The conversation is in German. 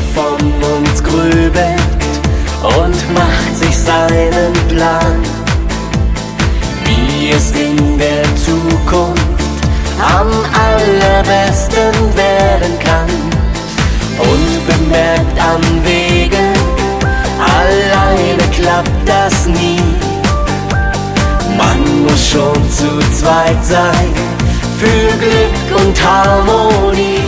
von uns grübelt und macht sich seinen Plan, wie es in der Zukunft am allerbesten werden kann, und bemerkt am Wege, alleine klappt das nie. Man muss schon zu zweit sein für Glück und Harmonie.